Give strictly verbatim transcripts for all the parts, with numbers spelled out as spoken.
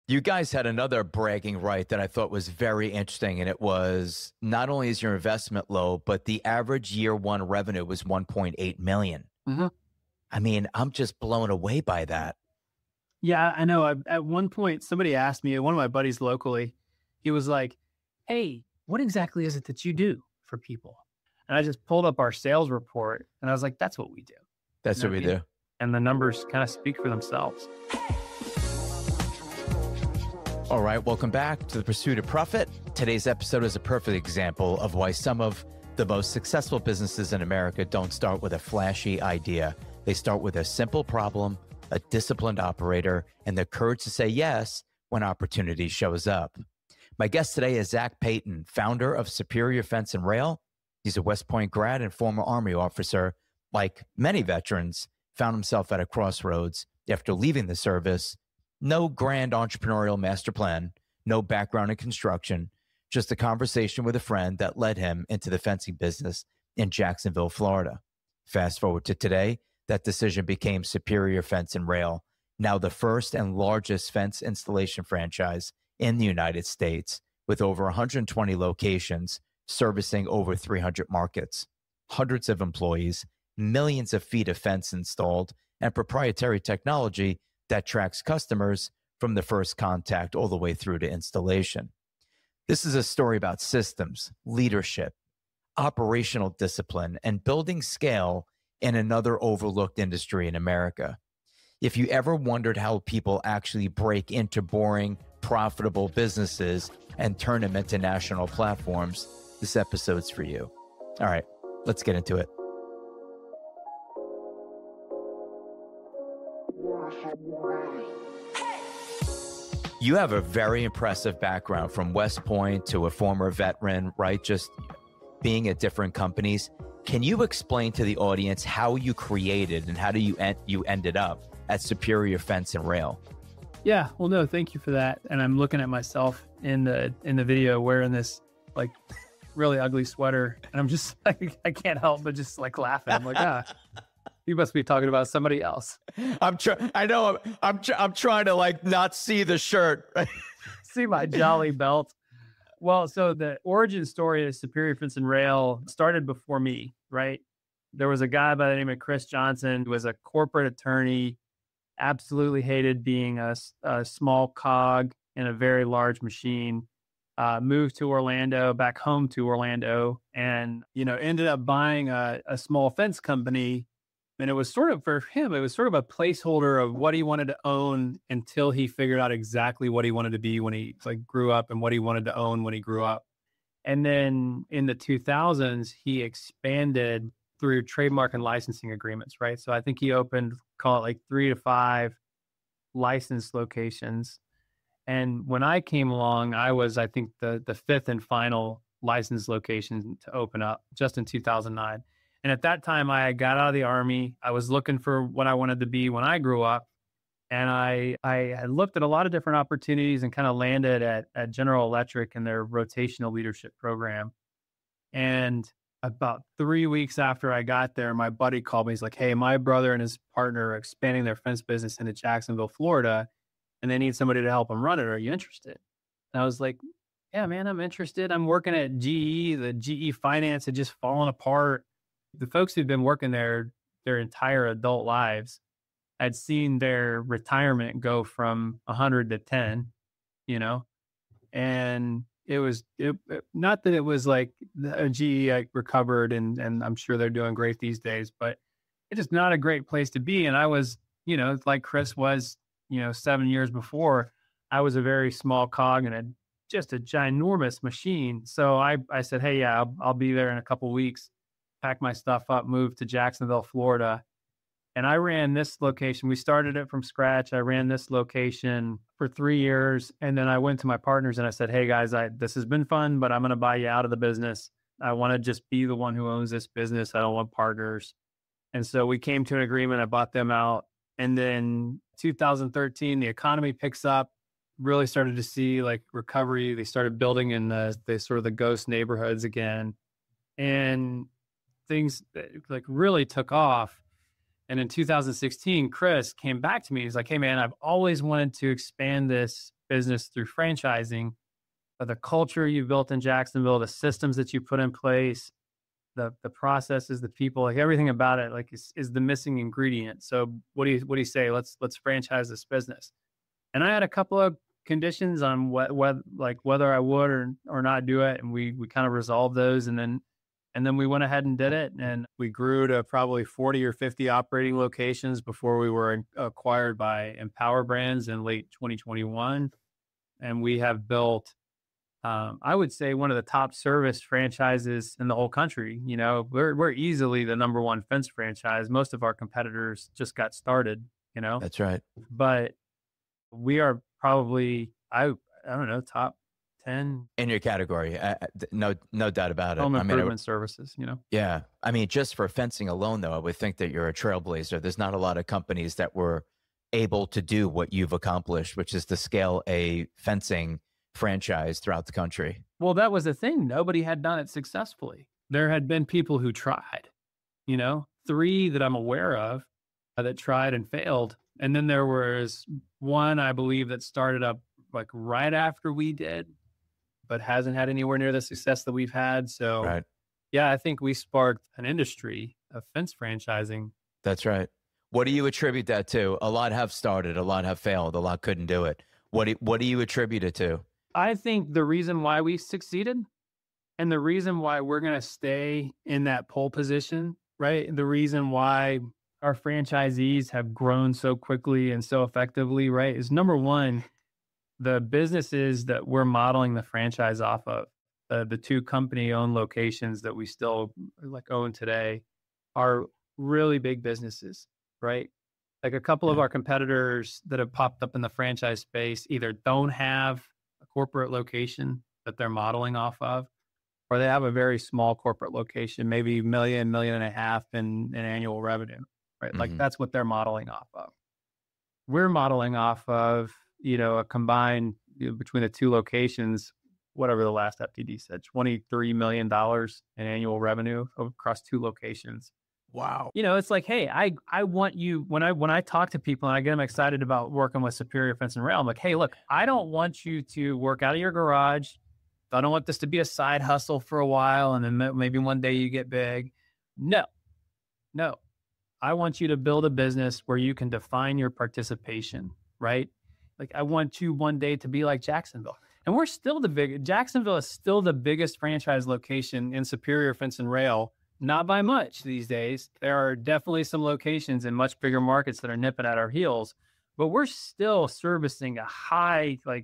You guys had another bragging right that I thought was very interesting. And it was not only is your investment low, but the average year one revenue was one point eight million. Mm-hmm. I mean, I'm just blown away by that. Yeah, I know. I, at one point, somebody asked me, one of my buddies locally, he was like, hey, what exactly is it that you do for people? And I just pulled up our sales report and I was like, that's what we do. That's You know what we what I mean? do. And the numbers kind of speak for themselves. All right, welcome back to The Pursuit of Profit. Today's episode is a perfect example of why some of the most successful businesses in America don't start with a flashy idea. They start with a simple problem, a disciplined operator, and the courage to say yes when opportunity shows up. My guest today is Zach Payton, founder of Superior Fence and Rail. He's a West Point grad and former Army officer. Like many veterans, found himself at a crossroads after leaving the service. No grand entrepreneurial master plan, no background in construction, just a conversation with a friend that led him into the fencing business in Jacksonville, Florida. Fast forward to today, that decision became Superior Fence and Rail, now the first and largest fence installation franchise in the United States, with over one hundred twenty locations servicing over three hundred markets, hundreds of employees, millions of feet of fence installed, and proprietary technology that tracks customers from the first contact all the way through to installation. This is a story about systems, leadership, operational discipline, and building scale in another overlooked industry in America. If you ever wondered how people actually break into boring, profitable businesses and turn them into national platforms, this episode's for you. All right, let's get into it. You have a very impressive background from West Point to a former veteran, right? Just being at different companies. Can you explain to the audience how you created and how do you en- you ended up at Superior Fence and Rail? Yeah, well, no, thank you for that. And I'm looking at myself in the in the video wearing this like really ugly sweater, and I'm just like, I can't help but just like laughing. I'm like, ah, you must be talking about somebody else. I'm trying. I know. I'm. I'm, tr- I'm trying to like not see the shirt. See my jolly belt. Well, so the origin story of Superior Fence and Rail started before me, right? There was a guy by the name of Chris Johnson who was a corporate attorney, absolutely hated being a, a small cog in a very large machine. Uh, moved to Orlando, back home to Orlando, and you know ended up buying a, a small fence company. And it was sort of, for him, it was sort of a placeholder of what he wanted to own until he figured out exactly what he wanted to be when he like grew up and what he wanted to own when he grew up. And then in the two thousands, he expanded through trademark and licensing agreements, right? So I think he opened, call it like three to five licensed locations. And when I came along, I was, I think, the the fifth and final licensed location to open up just in two thousand nine. And at that time, I got out of the Army. I was looking for what I wanted to be when I grew up. And I I had looked at a lot of different opportunities and kind of landed at, at General Electric and their rotational leadership program. And about three weeks after I got there, my buddy called me. He's like, hey, my brother and his partner are expanding their fence business into Jacksonville, Florida, and they need somebody to help them run it. Are you interested? And I was like, yeah, man, I'm interested. I'm working at G E. The G E finance had just fallen apart. The folks who've been working there their entire adult lives, I'd seen their retirement go from one hundred to ten, you know, and it was it, not that it was like the G E like recovered and, and I'm sure they're doing great these days, but it's just not a great place to be. And I was, you know, like Chris was, you know, seven years before, I was a very small cog in a just a ginormous machine. So I, I said, hey, yeah, I'll, I'll be there in a couple of weeks. Pack my stuff up, moved to Jacksonville, Florida. And I ran this location. We started it from scratch. I ran this location for three years. And then I went to my partners and I said, hey guys, I, this has been fun, but I'm going to buy you out of the business. I want to just be the one who owns this business. I don't want partners. And so we came to an agreement. I bought them out. And then two thousand thirteen, the economy picks up, really started to see like recovery. They started building in the, the sort of the ghost neighborhoods again. And things like really took off. And in two thousand sixteen, Chris came back to me. He's like, hey, man, I've always wanted to expand this business through franchising. But the culture you built in Jacksonville, the systems that you put in place, the the processes, the people, like everything about it, like is, is the missing ingredient. So what do you what do you say? Let's let's franchise this business. And I had a couple of conditions on what what like whether I would or or not do it, and we we kind of resolved those, and then and then we went ahead and did it, and we grew to probably forty or fifty operating locations before we were acquired by Empower Brands in late twenty twenty-one, and we have built. Um, I would say one of the top service franchises in the whole country. You know, we're we're easily the number one fence franchise. Most of our competitors just got started, you know. That's right. But we are probably I I don't know top ten in your category. Uh, no no doubt about it. Home improvement I mean, it, services, you know. Yeah, I mean, just for fencing alone, though, I would think that you're a trailblazer. There's not a lot of companies that were able to do what you've accomplished, which is to scale a fencing franchise throughout the country. Well, that was the thing. Nobody had done it successfully. There had been people who tried, you know, three that I'm aware of uh, that tried and failed. And then there was one, I believe, that started up like right after we did, but hasn't had anywhere near the success that we've had. So, right. yeah, I think we sparked an industry of fence franchising. That's right. What do you attribute that to? A lot have started, a lot have failed, a lot couldn't do it. What do, what do you attribute it to? I think the reason why we succeeded and the reason why we're going to stay in that pole position, right? The reason why our franchisees have grown so quickly and so effectively, right? Is number one, the businesses that we're modeling the franchise off of, uh, the two company owned locations that we still like own today are really big businesses, right? Like a couple yeah. of our competitors that have popped up in the franchise space either don't have a corporate location that they're modeling off of, or they have a very small corporate location, maybe million, million and a half in, in annual revenue, right? Mm-hmm. Like that's what they're modeling off of. We're modeling off of, you know, a combined you know, between the two locations, whatever the last F T D said, twenty-three million dollars in annual revenue across two locations. Wow. You know, it's like, hey, I, I want you, when I, when I talk to people and I get them excited about working with Superior Fence and Rail, I'm like, hey, look, I don't want you to work out of your garage. I don't want this to be a side hustle for a while. And then maybe one day you get big. No, no, I want you to build a business where you can define your participation, right? Like I want you one day to be like Jacksonville. And we're still the big, Jacksonville is still the biggest franchise location in Superior Fence and Rail. Not by much these days. There are definitely some locations in much bigger markets that are nipping at our heels, but we're still servicing a high, like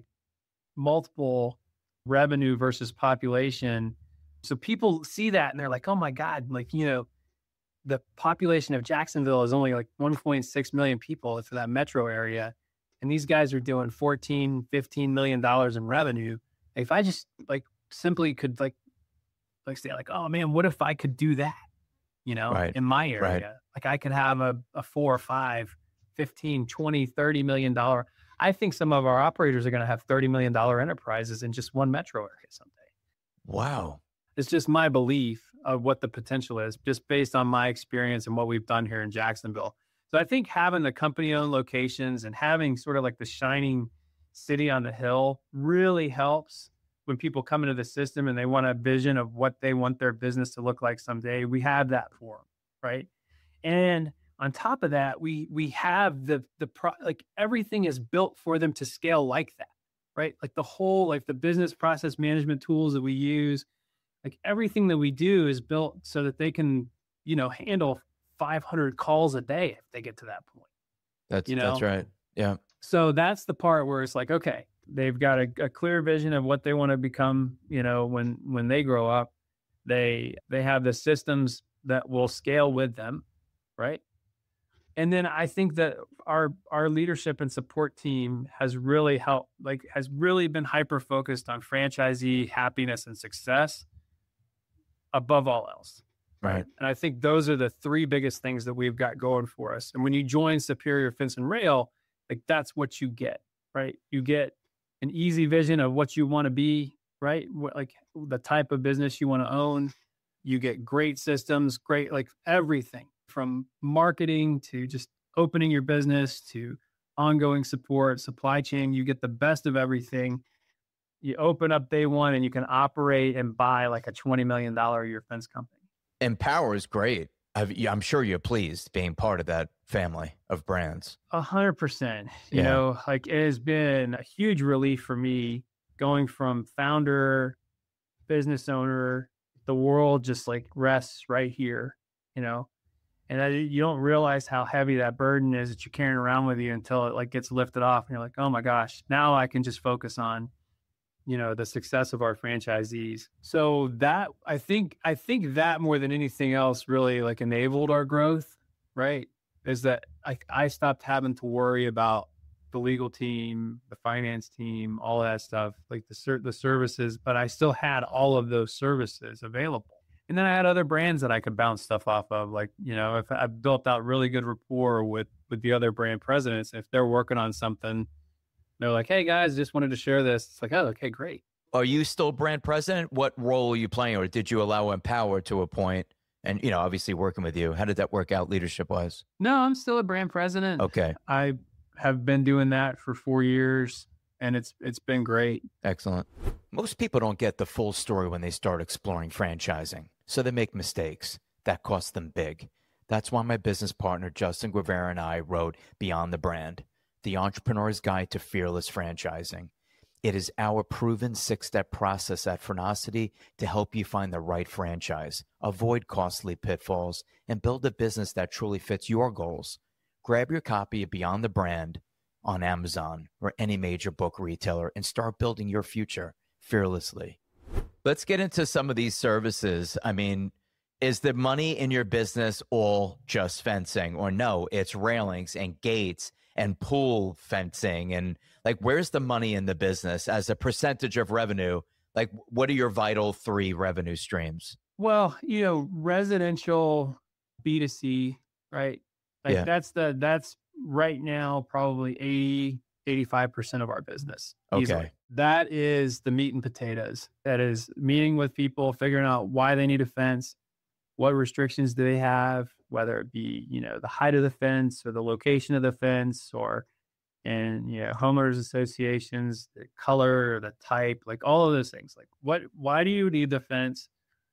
multiple revenue versus population. So people see that and they're like, oh my God, like, you know, the population of Jacksonville is only like one point six million people for that metro area. And these guys are doing fourteen, fifteen million dollars in revenue. If I just like simply could like, like say like, oh man, what if I could do that, you know, right. in my area, right. like I could have a, a four or five, fifteen, twenty, thirty million dollar. I think some of our operators are going to have thirty million dollar enterprises in just one metro area someday. Wow. It's just my belief of what the potential is just based on my experience and what we've done here in Jacksonville. So I think having the company owned locations and having sort of like the shining city on the hill really helps. When people come into the system and they want a vision of what they want their business to look like someday, we have that for them, right? And on top of that, we we have the the pro, like everything is built for them to scale like that, right? Like the whole like the business process management tools that we use, like everything that we do is built so that they can, you know, handle five hundred calls a day if they get to that point. That's you know? That's right. Yeah. So that's the part where it's like, okay. They've got a, a clear vision of what they want to become, you know, when, when they grow up. They they have the systems that will scale with them, right? And then I think that our our leadership and support team has really helped, like has really been hyper focused on franchisee happiness and success above all else. Right. And I think those are the three biggest things that we've got going for us. And when you join Superior Fence and Rail, like that's what you get, right? You get an easy vision of what you want to be, right? What, like the type of business you want to own. You get great systems, great, like everything, from marketing to just opening your business to ongoing support, supply chain. You get the best of everything. You open up day one and you can operate and buy like a twenty million dollars a year fence company. Empower is great. I've, yeah, I'm sure you're pleased being part of that family of brands. A hundred percent. You Yeah. know, like it has been a huge relief for me going from founder, business owner, the world just like rests right here, you know, and I, you don't realize how heavy that burden is that you're carrying around with you until it like gets lifted off. And you're like, oh my gosh, now I can just focus on, you know, the success of our franchisees. So that, I think, I think that more than anything else really like enabled our growth, right? Is that I, I stopped having to worry about the legal team, the finance team, all of that stuff, like the ser- the services, but I still had all of those services available. And then I had other brands that I could bounce stuff off of. Like, you know, if I built out really good rapport with, with the other brand presidents, if they're working on something, they're like, hey guys, just wanted to share this. It's like, oh, okay, great. Are you still brand president? What role are you playing? Or did you allow Empower to a point? And, you know, obviously working with you, how did that work out leadership wise? No, I'm still a brand president. Okay. I have been doing that for four years and it's it's been great. Excellent. Most people don't get the full story when they start exploring franchising. So they make mistakes. That costs them big. That's why my business partner, Justin Guevara, and I wrote Beyond the Brand, The Entrepreneur's Guide to Fearless Franchising. It is our proven six-step process at Phrenosity to help you find the right franchise, avoid costly pitfalls, and build a business that truly fits your goals. Grab your copy of Beyond the Brand on Amazon or any major book retailer and start building your future fearlessly. Let's get into some of these services. I mean, is the money in your business all just fencing? Or no, it's railings and gates and pool fencing? And like, where's the money in the business as a percentage of revenue? Like, what are your vital three revenue streams? Well, you know, residential B two C, right? Like Yeah. that's the, that's right now, probably eighty, eighty-five percent of our business. Okay. Easily. That is the meat and potatoes. That is meeting with people, figuring out why they need a fence, what restrictions do they have, whether it be, you know, the height of the fence or the location of the fence or, and, you know, homeowners associations, the color or the type, like all of those things. Like what, why do you need the fence?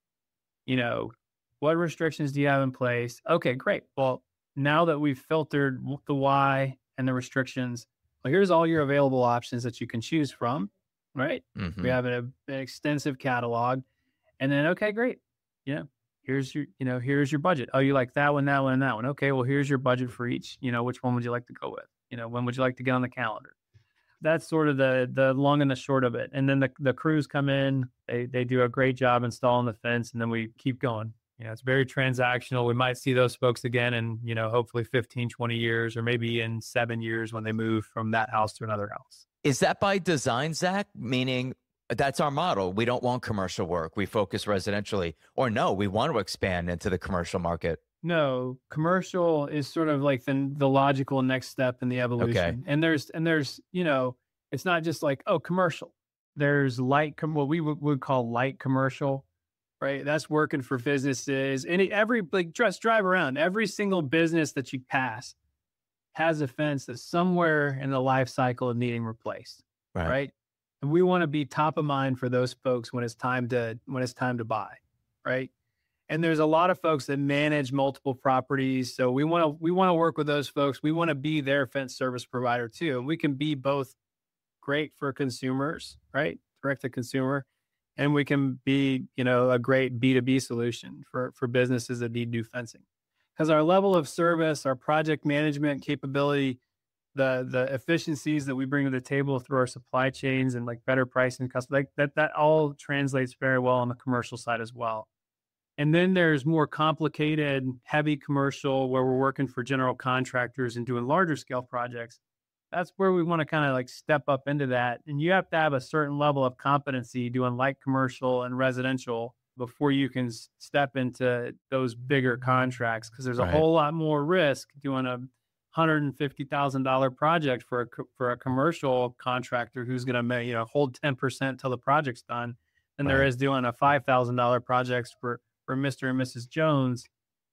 You know, what restrictions do you have in place? Okay, great. Well, now that we've filtered the why and the restrictions, well, here's all your available options that you can choose from, right? Mm-hmm. We have an, an extensive catalog. And then, okay, great. You know, here's your, you know, here's your budget. Oh, you like that one, that one, and that one. Okay, well, here's your budget for each. You know, which one would you like to go with? You know, when would you like to get on the calendar? That's sort of the the long and the short of it. And then the, the crews come in, they they do a great job installing the fence, and then we keep going. You know, it's very transactional. We might see those folks again in, you know, hopefully fifteen, twenty years, or maybe in seven years when they move from that house to another house. Is that by design, Zach? Meaning that's our model. We don't want commercial work. We focus residentially. Or no, we want to expand into the commercial market. No, commercial is sort of like the, the logical next step in the evolution. Okay. And there's, and there's, you know, it's not just like, oh, commercial. There's light, com- what we would, would call light commercial, right? That's working for businesses. And it, every, like, just drive around. Every single business that you pass has a fence that's somewhere in the life cycle of needing replaced, Right. right? And we want to be top of mind for those folks when it's time to, when it's time to buy, right? And there's a lot of folks that manage multiple properties. So we want to, we want to work with those folks. We want to be their fence service provider too. And we can be both great for consumers, right? Direct to consumer. And we can be, you know, a great B two B solution for, for businesses that need new fencing. Because our level of service, our project management capability, the the efficiencies that we bring to the table through our supply chains and like better pricing, custom, like that, that all translates very well on the commercial side as well. And then there's more complicated, heavy commercial where we're working for general contractors and doing larger scale projects. That's where we want to kind of like step up into that. And you have to have a certain level of competency doing light commercial and residential before you can s- step into those bigger contracts. Cause there's a Right. whole lot more risk doing a one hundred fifty thousand dollars project for a, co- for a commercial contractor who's going to, you know, hold ten percent till the project's done than there Right. is doing a five thousand dollars project for, for Mister and Missus Jones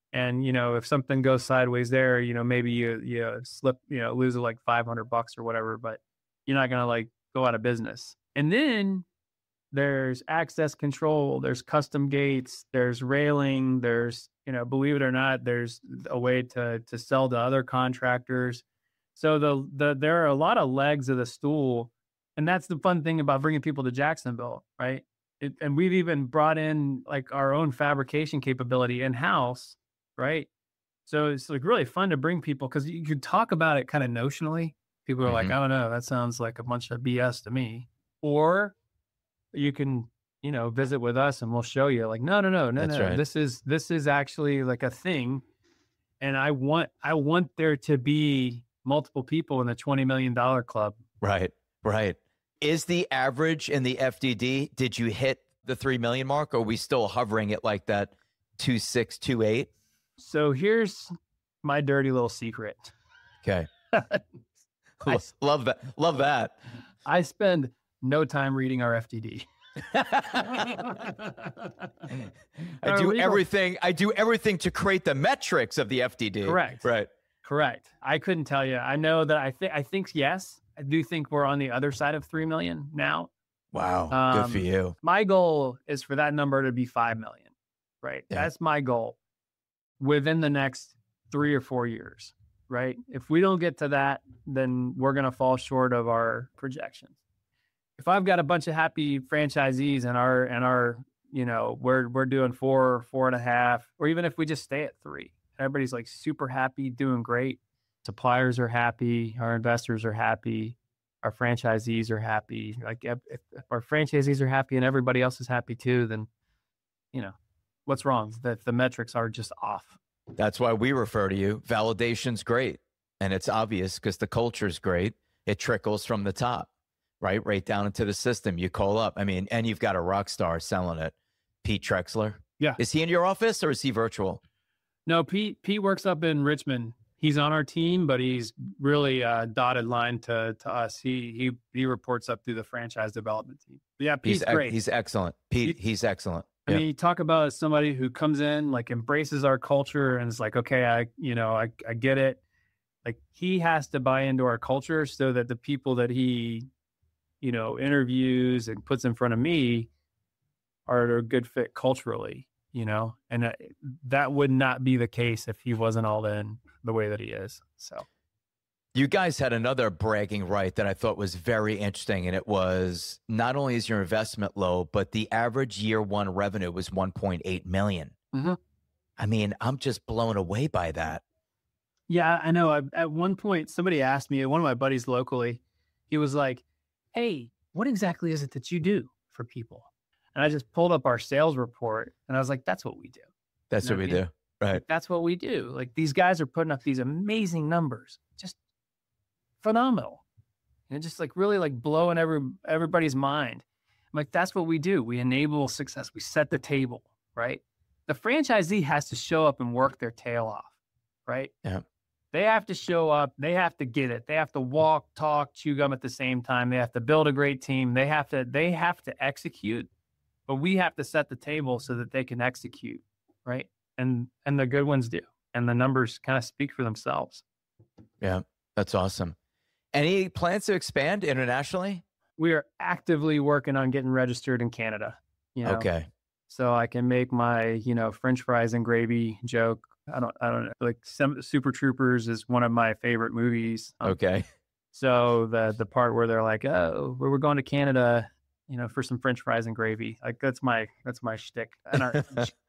And, you know, if something goes sideways there, you know, maybe you, you slip, you know, lose like five hundred bucks or whatever, but you're not going to like go out of business. And then there's access control, there's custom gates, there's railing, there's, you know, believe it or not, there's a way to, to sell to other contractors. So the, the, there are a lot of legs of the stool. And that's the fun thing about bringing people to Jacksonville, right? It, and we've even brought in like our own fabrication capability in-house, right? So it's like really fun to bring people, because you could talk about it kind of notionally. People are mm-hmm. like, I don't know, that sounds like a bunch of B S to me. Or you can, you know, visit with us and we'll show you like, no, no, no, no, That's no. right. This is, this is actually like a thing. And I want, I want there to be multiple people in the twenty million dollars club. Right, right. Is the average in the F D D, did you hit the three million mark, or are we still hovering at like that two six, two eight? So here's my dirty little secret. Okay. I, love that. Love that. I spend no time reading our F D D. I do everything. I do everything to create the metrics of the F D D. Correct. Right. Correct. I couldn't tell you. I know that I think, I think, yes, I do think we're on the other side of three million now. Wow. Um, Good for you. My goal is for that number to be five million, right? Yeah. That's my goal within the next three or four years, right? If we don't get to that, then we're going to fall short of our projections. If I've got a bunch of happy franchisees and our, and our, you know, we're, we're doing four, four and a half, or even if we just stay at three, everybody's like super happy, doing great. Suppliers are happy. Our investors are happy. Our franchisees are happy. Like if, if our franchisees are happy and everybody else is happy too, then, you know, what's wrong? That the metrics are just off. That's why we refer to you. Validation's great. And it's obvious because the culture's great. It trickles from the top, right? Right down into the system. You call up. I mean, and you've got a rock star selling it. Pete Trexler. Yeah. Is he in your office or is he virtual? No, Pete, Pete works up in Richmond. He's on our team, but he's really a dotted line to, to us. He, he, he reports up through the franchise development team. But yeah, Pete's he's, great. He's excellent. Pete, he, he's excellent. I mean, you talk about somebody who comes in, like embraces our culture and is like, okay, I, you know, I, I get it. Like he has to buy into our culture so that the people that he, you know, interviews and puts in front of me are a good fit culturally, you know, and uh, that would not be the case if he wasn't all in the way that he is. So you guys had another bragging right that I thought was very interesting. And it was not only is your investment low, but the average year one revenue was one point eight million. Mm-hmm. I mean, I'm just blown away by that. Yeah, I know. I, at one point, somebody asked me, one of my buddies locally, he was like, hey, what exactly is it that you do for people? And I just pulled up our sales report and I was like, that's what we do. That's you know what we what I mean? do. Right. Like, that's what we do. Like these guys are putting up these amazing numbers, just phenomenal. And just like really like blowing every, everybody's mind. I'm like, that's what we do. We enable success. We set the table, right? The franchisee has to show up and work their tail off, right? Yeah. They have to show up. They have to get it. They have to walk, talk, chew gum at the same time. They have to build a great team. They have to, they have to execute, but we have to set the table so that they can execute, right? And, and the good ones do. And the numbers kind of speak for themselves. Yeah, that's awesome. Any plans to expand internationally? We are actively working on getting registered in Canada. You know? Okay. So I can make my, you know, French fries and gravy joke. I don't, I don't know. Like some Super Troopers is one of my favorite movies. Um, okay. So the, the part where they're like, oh, we're going to Canada, you know, for some French fries and gravy. Like that's my, that's my shtick. And our,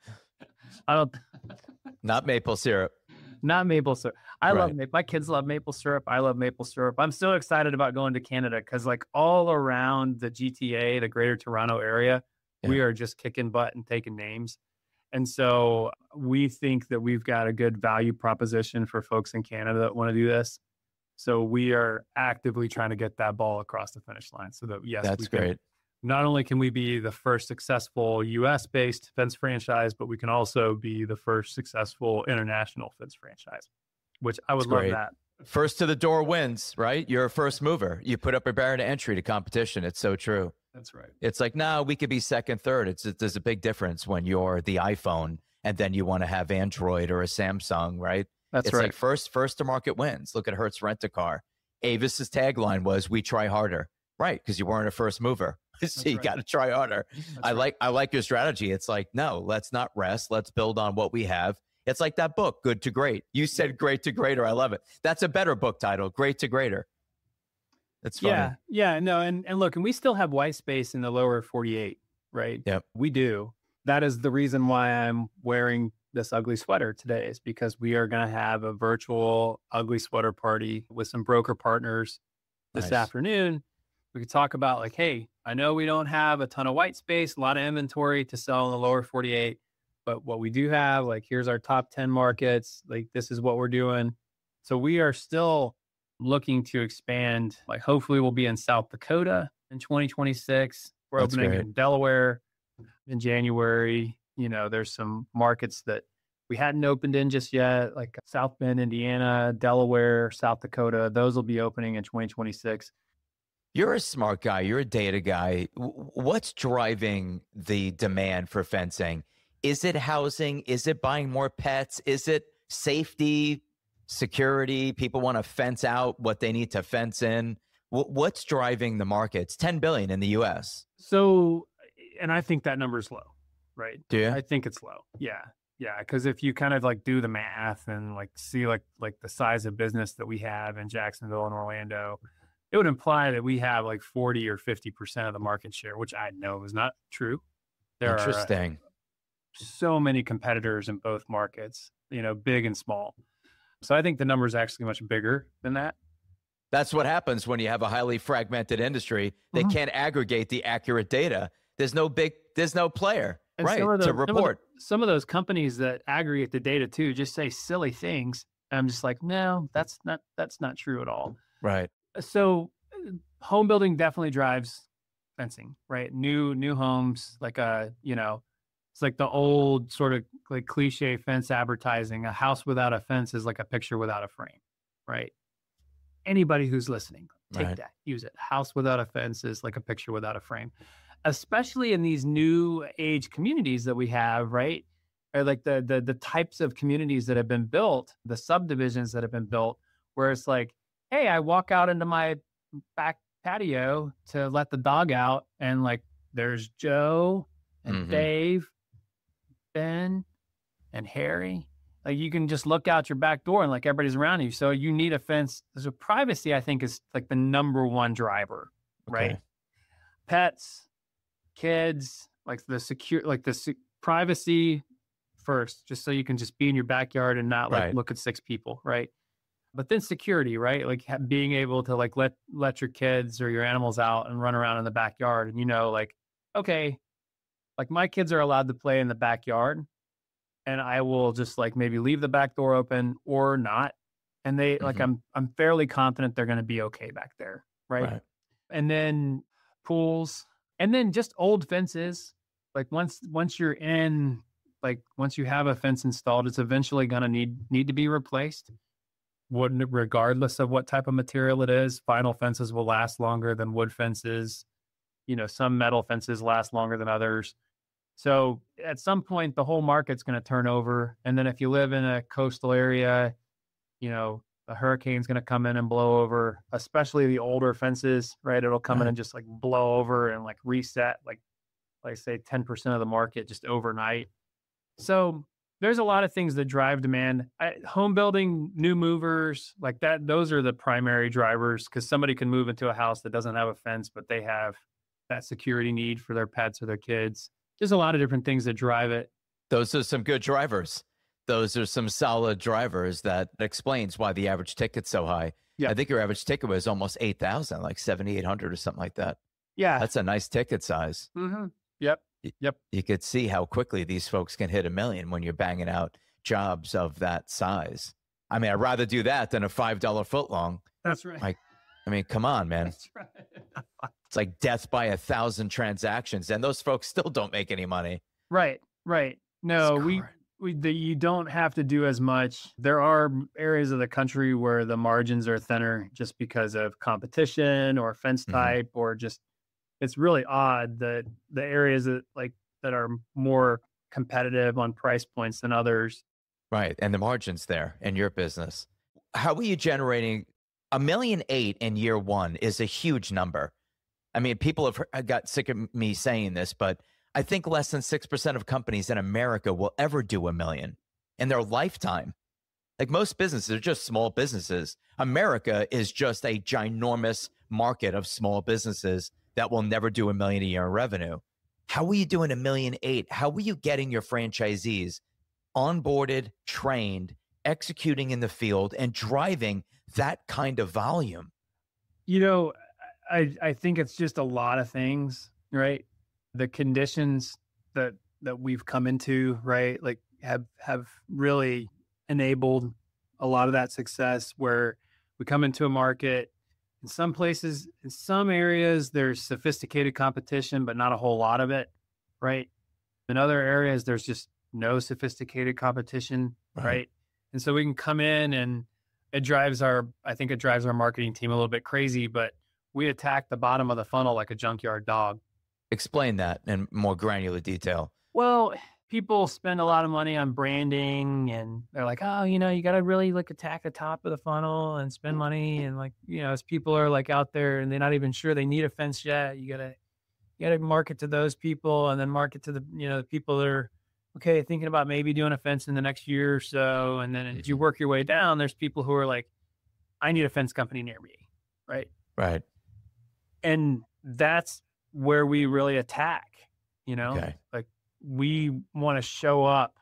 I don't, not maple syrup, not maple syrup. I right. love maple. My kids love maple syrup. I love maple syrup. I'm so excited about going to Canada because like all around the G T A, the Greater Toronto area, yeah. we are just kicking butt and taking names. And so we think that we've got a good value proposition for folks in Canada that want to do this. So we are actively trying to get that ball across the finish line so that, yes, that's we can, great. Not only can we be the first successful U S based fence franchise, but we can also be the first successful international fence franchise, which I would that's love great. that. First to the door wins, right? You're a first mover. You put up a barrier to entry to competition. It's so true. That's right. It's like, no, we could be second, third. It's, there's a big difference when you're the iPhone and then you want to have Android or a Samsung, right? That's it's right. like first, first to market wins. Look at Hertz Rent-A-Car. Avis's tagline was, "We try harder," right? Because you weren't a first mover, so you right. got to try harder. That's I right. like, I like your strategy. It's like, no, let's not rest. Let's build on what we have. It's like that book, Good to Great. You said Great to Greater. I love it. That's a better book title, Great to Greater. That's funny. Yeah, yeah, no, and and look, and we still have white space in the lower forty-eight, right? Yep, we do. That is the reason why I'm wearing this ugly sweater today, is because we are going to have a virtual ugly sweater party with some broker partners this nice. afternoon. We could talk about like, hey, I know we don't have a ton of white space, a lot of inventory to sell in the lower forty-eight, but what we do have, like, here's our top ten markets. Like, this is what we're doing. So we are still looking to expand. Like, hopefully we'll be in South Dakota in twenty twenty-six. We're That's opening great. in Delaware in January. You know, there's some markets that we hadn't opened in just yet, like South Bend, Indiana, Delaware, South Dakota. Those will be opening in twenty twenty-six. You're a smart guy. You're a data guy. What's driving the demand for fencing? Is it housing? Is it buying more pets? Is it safety, security? People want to fence out what they need to fence in. What's driving the market? It's ten billion dollars in the U S. So, and I think that number's low. Right. Do you? I think it's low. Yeah. Yeah. Because if you kind of like do the math and like see like like the size of business that we have in Jacksonville and Orlando, it would imply that we have like forty or fifty percent of the market share, which I know is not true. There Interesting. are so many competitors in both markets, you know, big and small. So I think the number is actually much bigger than that. That's what happens when you have a highly fragmented industry. They mm-hmm. can't aggregate the accurate data. There's no big, there's no player. And right, the, to report. Some of, the, some of those companies that aggregate the data too just say silly things. And I'm just like, no, that's not that's not true at all. Right. So home building definitely drives fencing, right? New new homes, like a, you know, it's like the old sort of like cliche fence advertising. A house without a fence is like a picture without a frame, right? Anybody who's listening, take right. that, use it. House without a fence is like a picture without a frame. Especially in these new age communities that we have, right? Or like the, the the types of communities that have been built, the subdivisions that have been built, where it's like, hey, I walk out into my back patio to let the dog out, and like there's Joe and mm-hmm. Dave, Ben, and Harry. Like you can just look out your back door and like everybody's around you. So you need a fence. So privacy, I think, is like the number one driver, right? Okay. Pets, kids, like the secure, like the se- privacy first, just so you can just be in your backyard and not like right. look at six people, right? But then security, right? Like ha- being able to like let let your kids or your animals out and run around in the backyard, and you know, like okay, like my kids are allowed to play in the backyard, and I will just like maybe leave the back door open or not, and they mm-hmm. like I'm I'm fairly confident they're going to be okay back there, right? right? And then pools. And then just old fences, like once once you're in, like once you have a fence installed, it's eventually going to need need to be replaced. Wouldn't it, regardless of what type of material it is, vinyl fences will last longer than wood fences. You know, some metal fences last longer than others. So at some point, the whole market's going to turn over. And then if you live in a coastal area, you know, a hurricane's going to come in and blow over, especially the older fences, right? It'll come right. in and just like blow over and like reset, like, like say ten percent of the market just overnight. So there's a lot of things that drive demand. I, home building, new movers, like that, those are the primary drivers, because somebody can move into a house that doesn't have a fence, but they have that security need for their pets or their kids. There's a lot of different things that drive it. Those are some good drivers. Those are some solid drivers that explains why the average ticket's so high. Yeah. I think your average ticket was almost eight thousand, like seventy-eight hundred or something like that. Yeah. That's a nice ticket size. Mm-hmm. Yep. Yep. You could see how quickly these folks can hit a million when you're banging out jobs of that size. I mean, I'd rather do that than a five dollar foot long. That's right. Like, I mean, come on, man. That's right. It's like death by a thousand transactions, and those folks still don't make any money. Right. Right. No, we... We, the, you don't have to do as much. There are areas of the country where the margins are thinner just because of competition or fence type, mm-hmm. or just, it's really odd that the areas that like that are more competitive on price points than others. Right. And the margins there in your business. How are you generating a million eight in year one is a huge number. I mean, people have heard, got sick of me saying this, but I think less than six percent of companies in America will ever do a million in their lifetime. Like most businesses are just small businesses. America is just a ginormous market of small businesses that will never do a million a year in revenue. How are you doing a million eight? How are you getting your franchisees onboarded, trained, executing in the field, and driving that kind of volume? You know, I, I think it's just a lot of things, right? The conditions that that we've come into, right, like have have really enabled a lot of that success, where we come into a market. In some places, in some areas, there's sophisticated competition, but not a whole lot of it, right? In other areas, there's just no sophisticated competition, right? right? And so we can come in, and it drives our, I think it drives our marketing team a little bit crazy, but we attack the bottom of the funnel like a junkyard dog. Explain that in more granular detail. Well, people spend a lot of money on branding, and they're like, oh, you know, you got to really like attack the top of the funnel and spend money. And like, you know, as people are like out there and they're not even sure they need a fence yet, you gotta, you gotta market to those people, and then market to the, you know, the people that are, okay, thinking about maybe doing a fence in the next year or so. And then as you work your way down, there's people who are like, I need a fence company near me. Right. Right. And that's where we really attack, you know, okay. like we want to show up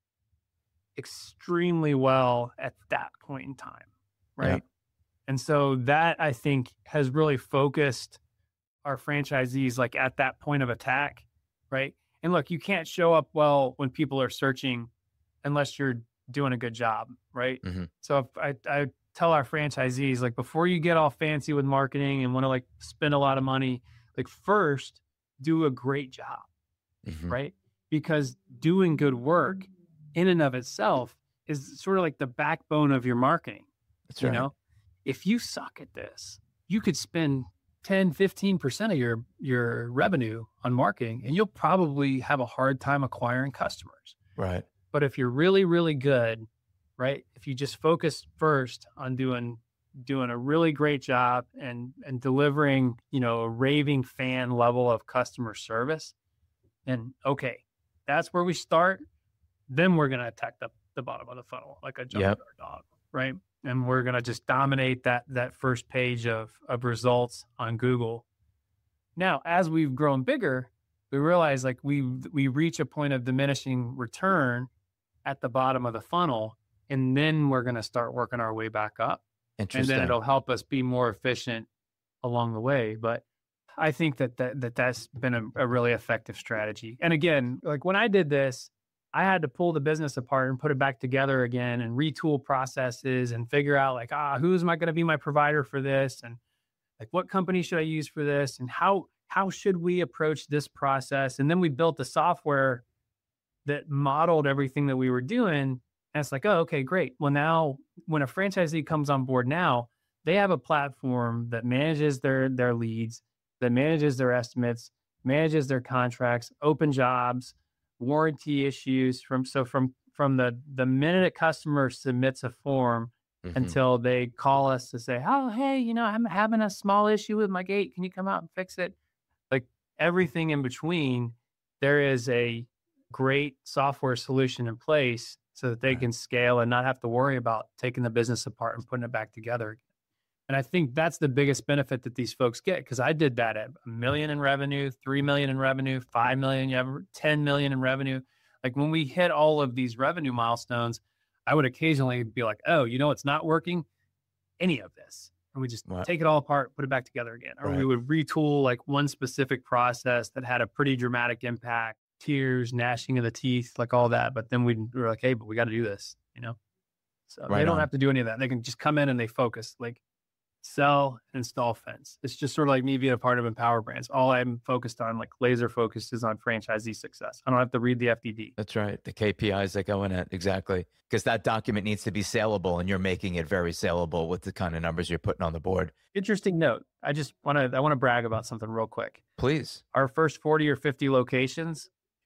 extremely well at that point in time. Right. Yeah. And so that, I think, has really focused our franchisees like at that point of attack. Right. And look, you can't show up well when people are searching unless you're doing a good job. Right. Mm-hmm. So if I, I tell our franchisees, like, before you get all fancy with marketing and want to like spend a lot of money, like first do a great job. Mm-hmm. Right. Because doing good work in and of itself is sort of like the backbone of your marketing. That's you right. know, if you suck at this, you could spend ten, fifteen percent of your, your revenue on marketing, and you'll probably have a hard time acquiring customers. Right. But if you're really, really good, right, if you just focus first on doing, doing a really great job and, and delivering, you know, a raving fan level of customer service, then okay, that's where we start. Then we're going to attack the, the bottom of the funnel like a junkyard Yep. dog, right? And we're going to just dominate that, that first page of, of results on Google. Now, as we've grown bigger, we realize like we, we reach a point of diminishing return at the bottom of the funnel, and then we're going to start working our way back up. And Interesting. then it'll help us be more efficient along the way. But I think that, that, that that's been a, a really effective strategy. And again, like when I did this, I had to pull the business apart and put it back together again and retool processes and figure out like, ah, who's my going to be my provider for this? And like, what company should I use for this? And how, how should we approach this process? And then we built the software that modeled everything that we were doing. And it's like, oh, okay, great. Well, now when a franchisee comes on board now, they have a platform that manages their, their leads, that manages their estimates, manages their contracts, open jobs, warranty issues from, so from, from the, the minute a customer submits a form mm-hmm. until they call us to say, oh, hey, you know, I'm having a small issue with my gate. Can you come out and fix it? Like everything in between, there is a great software solution in place so that they right. can scale and not have to worry about taking the business apart and putting it back together again. And I think that's the biggest benefit that these folks get, because I did that at a million in revenue, three million in revenue, five million, ten million in revenue. Like when we hit all of these revenue milestones, I would occasionally be like, oh, you know, it's not working, any of this. And we just right. take it all apart, put it back together again. Or right. we would retool like one specific process that had a pretty dramatic impact, tears, gnashing of the teeth, like all that. But then we were like, hey, but we got to do this, you know? So right they don't on. have to do any of that. They can just come in and they focus, like, sell and install fence. It's just sort of like me being a part of Empower Brands. All I'm focused on, like laser focused, is on franchisee success. I don't have to read the F D D. That's right. The K P Is that go in it. Exactly. Because that document needs to be saleable, and you're making it very saleable with the kind of numbers you're putting on the board. Interesting note. I just want to, I want to brag about something real quick. Please. Our first forty or fifty locations. Yeah.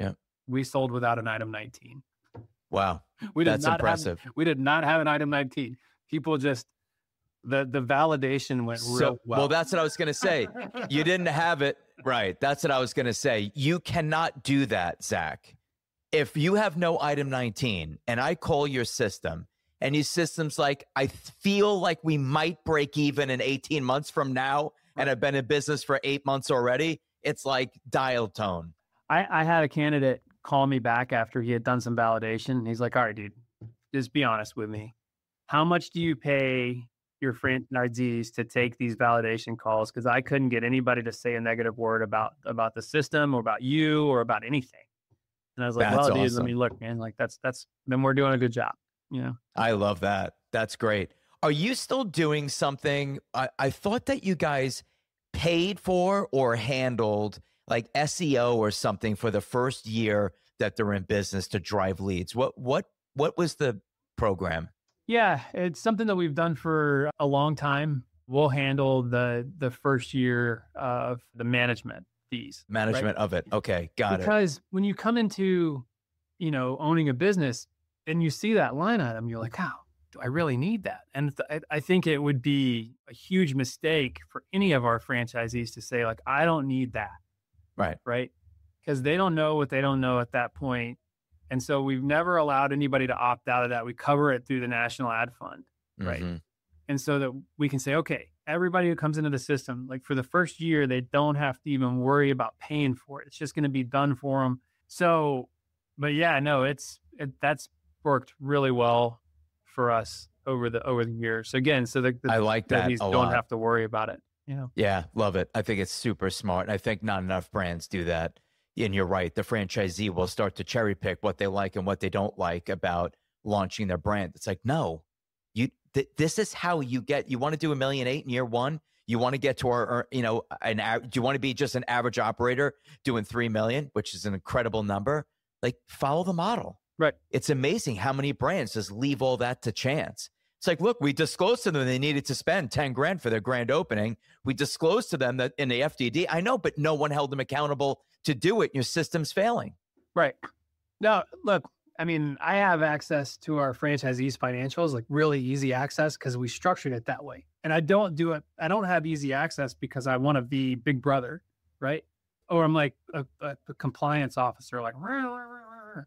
we sold without an item nineteen. Wow. We did That's not impressive. Have, we did not have an item nineteen. People just, the the validation went So, real well. well, that's what I was going to say. You didn't have it. Right. That's what I was going to say. You cannot do that, Zach. If you have no item nineteen and I call your system and your system's like, I feel like we might break even in eighteen months from now, and I've been in business for eight months already, it's like dial tone. I, I had a candidate call me back after he had done some validation. He's like, all right, dude, just be honest with me. How much do you pay your franchisees to take these validation calls? Because I couldn't get anybody to say a negative word about, about the system or about you or about anything. And I was like, That's well, dude, awesome. let me look, man. Like that's, that's, then we're doing a good job. You know? I love that. That's great. Are you still doing something? I, I thought that you guys paid for or handled like S E O or something for the first year that they're in business to drive leads. What, what, what was the program? Yeah, it's something that we've done for a long time. We'll handle the, the first year of the management fees. Management right? of it. Okay. Got because it. Because when you come into, you know, owning a business and you see that line item, you're like, oh, do I really need that? And th- I think it would be a huge mistake for any of our franchisees to say like, I don't need that. Right. Right. Because they don't know what they don't know at that point. And so we've never allowed anybody to opt out of that. We cover it through the National Ad Fund. Right. Mm-hmm. And so that we can say, okay, everybody who comes into the system, like for the first year, they don't have to even worry about paying for it. It's just going to be done for them. So, but yeah, no, it's, it, that's worked really well for us over the, over the years. So again, so the, the I like that a don't lot. have to worry about it. You know? Yeah. Love it. I think it's super smart. I think not enough brands do that. And you're right. The franchisee will start to cherry pick what they like and what they don't like about launching their brand. It's like, no, you, th- this is how you get, you want to do a million eight in year one. You want to get to our, you know, an, do you want to be just an average operator doing three million, which is an incredible number? Like follow the model. Right. It's amazing how many brands just leave all that to chance. It's like, look, we disclosed to them they needed to spend ten grand for their grand opening. We disclosed to them that in the F D D, I know, but no one held them accountable to do it. Your system's failing. Right. No, look, I mean, I have access to our franchisees' financials, like really easy access because we structured it that way. And I don't do it. I don't have easy access because I want to be big brother, right? Or I'm like a, a, a compliance officer, like, rah, rah, rah, rah.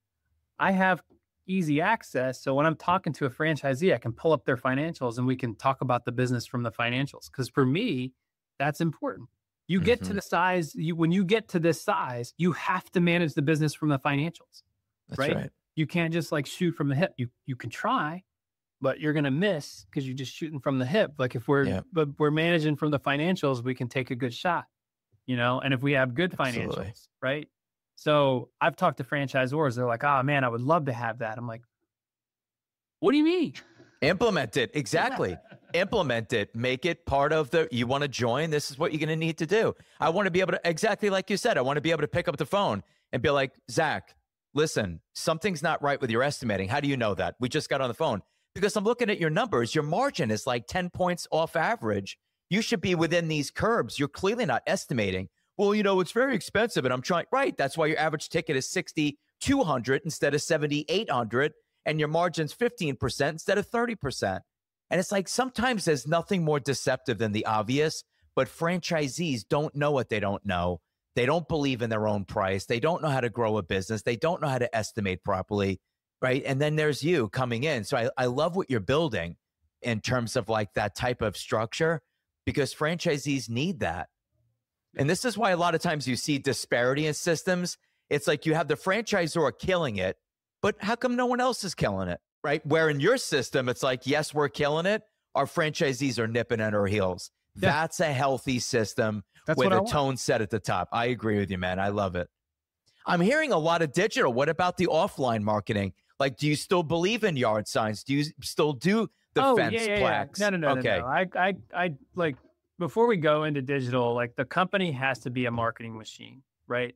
I have easy access. So when I'm talking to a franchisee, I can pull up their financials and we can talk about the business from the financials. Because for me, that's important. You get Mm-hmm. to the size, you when you get to this size, you have to manage the business from the financials. That's right? right. You can't just like shoot from the hip. You you can try, but you're gonna miss because you're just shooting from the hip. Like if we're Yeah. but we're managing from the financials, we can take a good shot, you know. And if we have good financials, Absolutely. right? So I've talked to franchisors. They're like, "Oh man, I would love to have that." I'm like, "What do you mean?" Implement it. Exactly. Implement it. Make it part of the, you want to join, this is what you're going to need to do. I want to be able to, exactly like you said, I want to be able to pick up the phone and be like, Zach, listen, something's not right with your estimating. How do you know that? We just got on the phone because I'm looking at your numbers. Your margin is like ten points off average. You should be within these curbs. You're clearly not estimating. Well, you know, it's very expensive and I'm trying, right. That's why your average ticket is sixty-two hundred instead of seventy-eight hundred. And your margin's fifteen percent instead of thirty percent. And it's like sometimes there's nothing more deceptive than the obvious, but franchisees don't know what they don't know. They don't believe in their own price. They don't know how to grow a business. They don't know how to estimate properly, right? And then there's you coming in. So I, I love what you're building in terms of like that type of structure because franchisees need that. And this is why a lot of times you see disparity in systems. It's like you have the franchisor killing it, but how come no one else is killing it, right? Where in your system, it's like, yes, we're killing it. Our franchisees are nipping at our heels. Yeah. That's a healthy system That's with what I a want. tone set at the top. I agree with you, man. I love it. I'm hearing a lot of digital. What about the offline marketing? Like, do you still believe in yard signs? Do you still do the oh, fence yeah, yeah, plaques? Yeah. No, no, no, okay. no, no. I, I, I like before we go into digital, like the company has to be a marketing machine, right?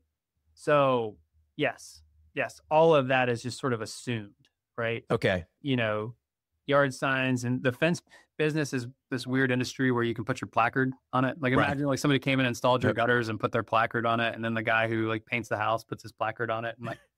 So yes, yes, all of that is just sort of assumed, right? Okay. You know, yard signs and the fence business is this weird industry where you can put your placard on it. Like Right. imagine like somebody came in and installed your Yep. gutters and put their placard on it. And then the guy who like paints the house puts his placard on it. And like,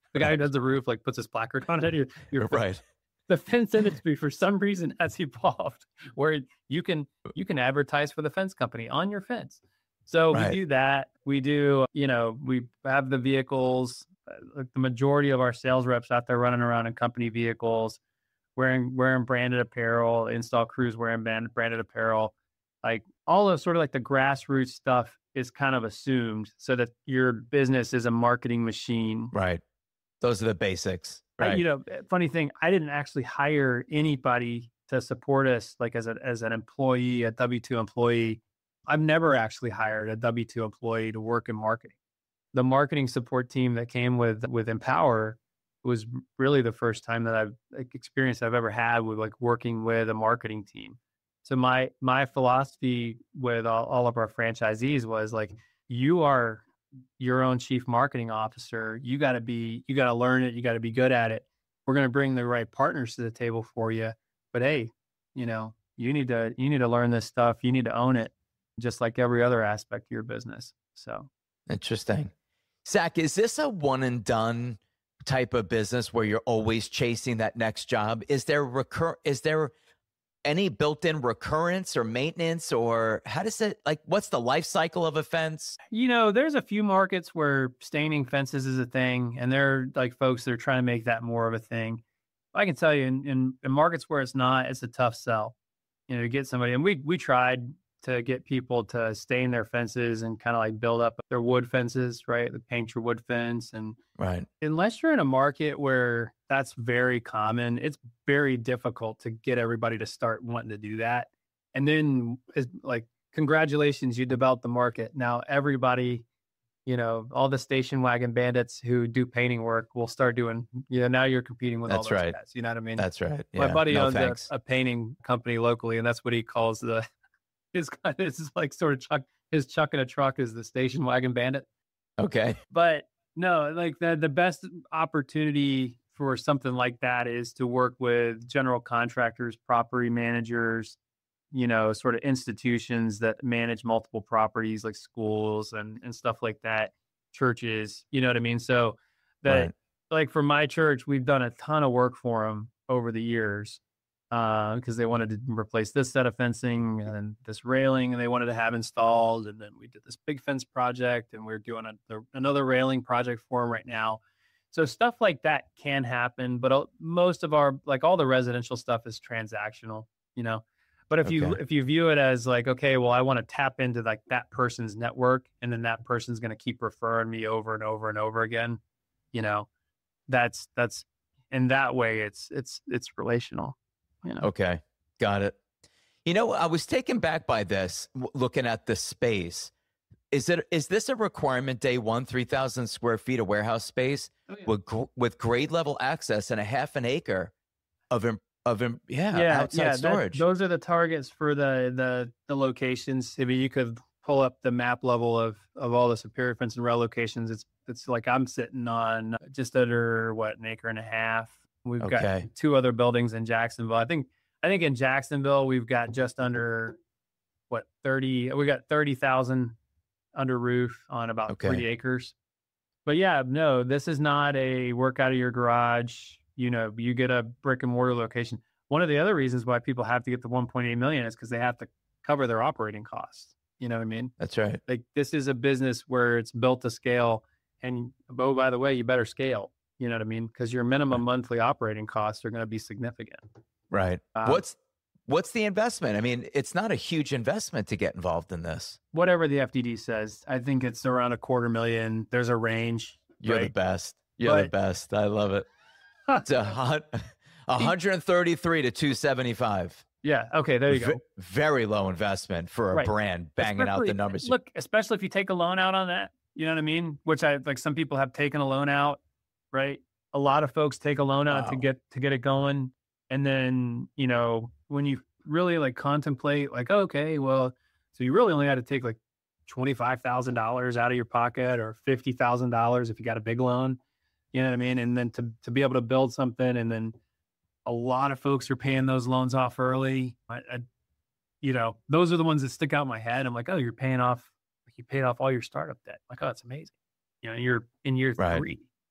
The guy who does the roof, like puts his placard on it. You're, you're Right. The fence industry, for some reason, has evolved where you can you can advertise for the fence company on your fence. So Right. we do that. We do, you know, we have the vehicles. uh, Like the majority of our sales reps out there running around in company vehicles, wearing wearing branded apparel. Install crews wearing brand, branded apparel. Like all of sort of like the grassroots stuff is kind of assumed so that your business is a marketing machine. Right. Those are the basics. I, Right. you know, funny thing, I didn't actually hire anybody to support us, like as a as an employee, a W two employee. I've never actually hired a W two employee to work in marketing. The marketing support team that came with with Empower was really the first time that I've like, experience I've ever had with like working with a marketing team. So my my philosophy with all, all of our franchisees was like, you are your own chief marketing officer. You got to be, you got to learn it. You got to be good at it. We're going to bring the right partners to the table for you. But hey, you know, you need to, you need to learn this stuff. You need to own it just like every other aspect of your business. So Interesting. Zach, is this a one and done type of business where you're always chasing that next job? Is there recur, is there any built-in recurrence or maintenance, or how does it, like, what's the life cycle of a fence? You know, there's a few markets where staining fences is a thing, and they're like folks that are trying to make that more of a thing. I can tell you, in, in, in markets where it's not, it's a tough sell. You know, to get somebody, and we we tried to get people to stain their fences and kind of like build up their wood fences, right? The paint your wood fence, and Right. unless you're in a market where that's very common, it's very difficult to get everybody to start wanting to do that. And then it's like, congratulations, you developed the market. Now everybody, you know, all the station wagon bandits who do painting work will start doing, you know, now you're competing with That's all those right. guys. You know what I mean? That's right. My Yeah. buddy No owns a, thanks. a painting company locally, and that's what he calls the, his, this is like sort of chuck, his chuck in a truck is the station wagon bandit. Okay. But no, like the, the best opportunity for something like that is to work with general contractors, property managers, you know, sort of institutions that manage multiple properties like schools and, and stuff like that, churches, you know what I mean? So that, Right. like for my church, we've done a ton of work for them over the years because they wanted to replace this set of fencing and this railing, and they wanted to have installed. And then we did this big fence project, and we're doing a, the, another railing project for them right now. So stuff like that can happen, but uh, most of our, like all the residential stuff is transactional, you know. But if you Okay. if you view it as like, okay, well, I want to tap into like that person's network, and then that person's going to keep referring me over and over and over again, you know, that's that's in that way it's it's it's relational, you know. Okay. Got it. You know, I was taken back by this, w- looking at the space. Is it, is this a requirement day one, three thousand square feet of warehouse space Oh, yeah. with, gr- with grade level access and a half an acre of, im- of, im- yeah, yeah, outside yeah, that- storage? those are the targets for the the the locations. I mean, you could pull up the map level of of all the Superior Fence and Rail locations. It's it's like I'm sitting on just under what, an acre and a half. We've Okay. got two other buildings in Jacksonville. I think I think in Jacksonville we've got just under what thirty. We got thirty thousand under roof on about Okay. three acres. But yeah, no, this is not a work out of your garage. You know, you get a brick and mortar location. One of the other reasons why people have to get the one point eight million is because they have to cover their operating costs. You know what I mean? That's right. Like this is a business where it's built to scale, and oh, by the way, you better scale. You know what I mean? Because your minimum monthly operating costs are going to be significant. Right. Uh, What's, what's the investment? I mean, it's not a huge investment to get involved in this. Whatever the F D D says, I think it's around a quarter million. There's a range. You're the right? best. You're the But- best. I love it. It's a hun- one hundred thirty-three to two seventy-five. Yeah. Okay. There you go. V- very low investment for a Right. brand banging out the Especially- numbers. Look, especially if you take a loan out on that, you know what I mean? Which I like some people have taken a loan out, right? A lot of folks take a loan out to Wow. get to get it going. And then, you know, when you really like contemplate like, okay, well, so you really only had to take like twenty-five thousand dollars out of your pocket or fifty thousand dollars if you got a big loan, you know what I mean? And then to, to be able to build something, and then a lot of folks are paying those loans off early. I, I, you know, those are the ones that stick out in my head. I'm like, oh, you're paying off, like you paid off all your startup debt. Like, oh, that's amazing. You know, you're in year Right. three.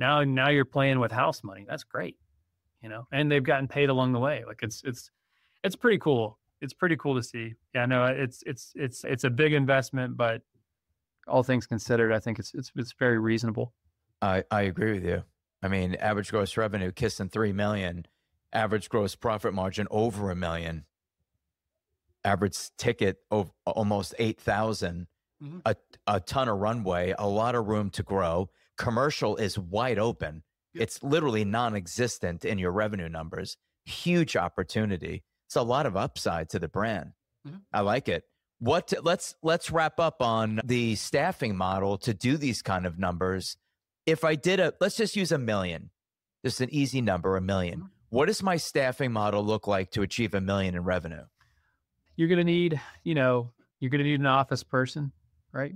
now, now you're playing with house money. That's great. You know, and they've gotten paid along the way. Like it's, it's, it's pretty cool. It's pretty cool to see. Yeah, no, it's, it's, it's, it's a big investment, but all things considered, I think it's, it's, it's very reasonable. I, I agree with you. I mean, average gross revenue kissing three million, average gross profit margin over a million, average ticket of almost eight thousand, mm-hmm. a, a ton of runway, a lot of room to grow. Commercial is wide open. Yep. It's literally non-existent in your revenue numbers. Huge opportunity. It's a lot of upside to the brand. Mm-hmm. I like it. What let's let's wrap up on the staffing model to do these kind of numbers. If I did a, let's just use a million, just an easy number, a million. Mm-hmm. What does my staffing model look like to achieve a million in revenue? You're going to need, you know, you're going to need an office person, right?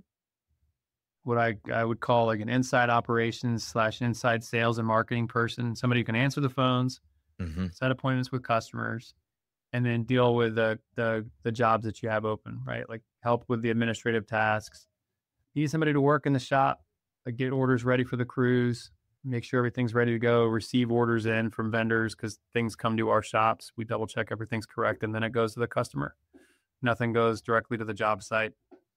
What I, I would call like an inside operations slash inside sales and marketing person, somebody who can answer the phones, mm-hmm. set appointments with customers, and then deal with the, the, the jobs that you have open, right? Like help with the administrative tasks. You need somebody to work in the shop, like get orders ready for the crews, make sure everything's ready to go, receive orders in from vendors because things come to our shops. We double check everything's correct, and then it goes to the customer. Nothing goes directly to the job site.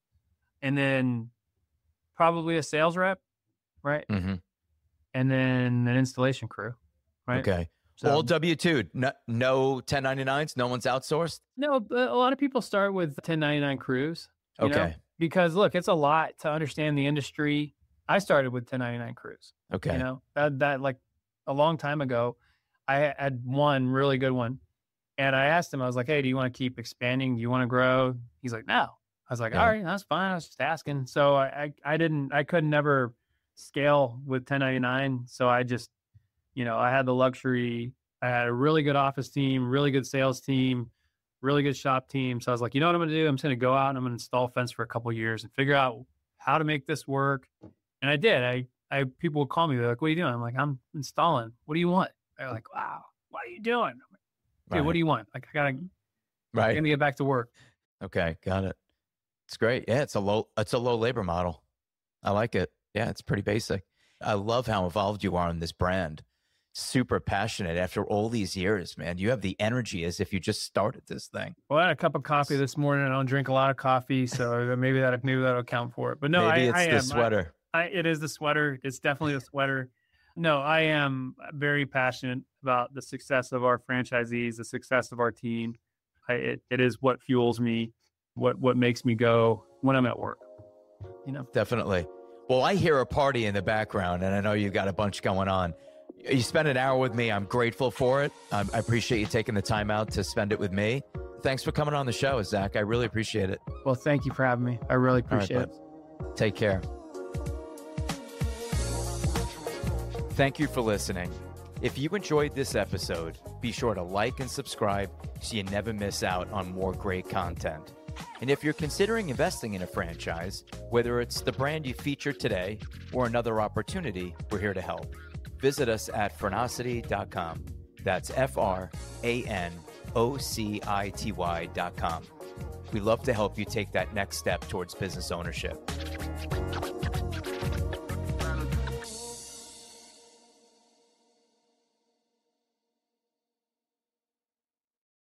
And then probably a sales rep, right? Mm-hmm. And then an installation crew, right? Okay. So, all W two, no, no ten ninety-nines, no one's outsourced? No, a lot of people start with ten ninety-nine crews. Okay. Know? Because look, it's a lot to understand the industry. I started with ten ninety-nine crews. Okay. You know, that, that like a long time ago, I had one really good one. And I asked him, I was like, hey, do you want to keep expanding? Do you want to grow? He's like, no. I was like, yeah. all right, that's fine. I was just asking. So I, I, I didn't, I could never scale with ten ninety-nine. So I just, you know, I had the luxury. I had a really good office team, really good sales team, really good shop team. So I was like, you know what I'm going to do? I'm just going to go out and I'm going to install fence for a couple of years and figure out how to make this work. And I did. I, I, people would call me. They're like, what are you doing? I'm like, I'm installing. What do you want? They're like, wow, what are you doing? I'm like, okay, right. What do you want? Like, I got to, right. Let me get back to work. Okay. Got it. It's great. Yeah. It's a low, it's a low labor model. I like it. Yeah. It's pretty basic. I love how involved you are in this brand. Super passionate after all these years, man. You have the energy as if you just started this thing. Well, I had a cup of coffee this morning. I don't drink a lot of coffee, so maybe that maybe that'll account for it. But no, maybe I, it's I the am. sweater. I, I, it is the sweater. It's definitely the sweater. No, I am very passionate about the success of our franchisees, the success of our team. I, it, it is what fuels me, what what makes me go when I'm at work. You know, definitely. Well, I hear a party in the background, and I know you got a bunch going on. You spent an hour with me. I'm grateful for it. Um, I appreciate you taking the time out to spend it with me. Thanks for coming on the show, Zach. I really appreciate it. Well, thank you for having me. I really appreciate right, it. Take care. Thank you for listening. If you enjoyed this episode, be sure to like and subscribe so you never miss out on more great content. And if you're considering investing in a franchise, whether it's the brand you featured today or another opportunity, we're here to help. Visit us at Franocity dot com. That's F R A N O C I T Y dot com. We love to help you take that next step towards business ownership.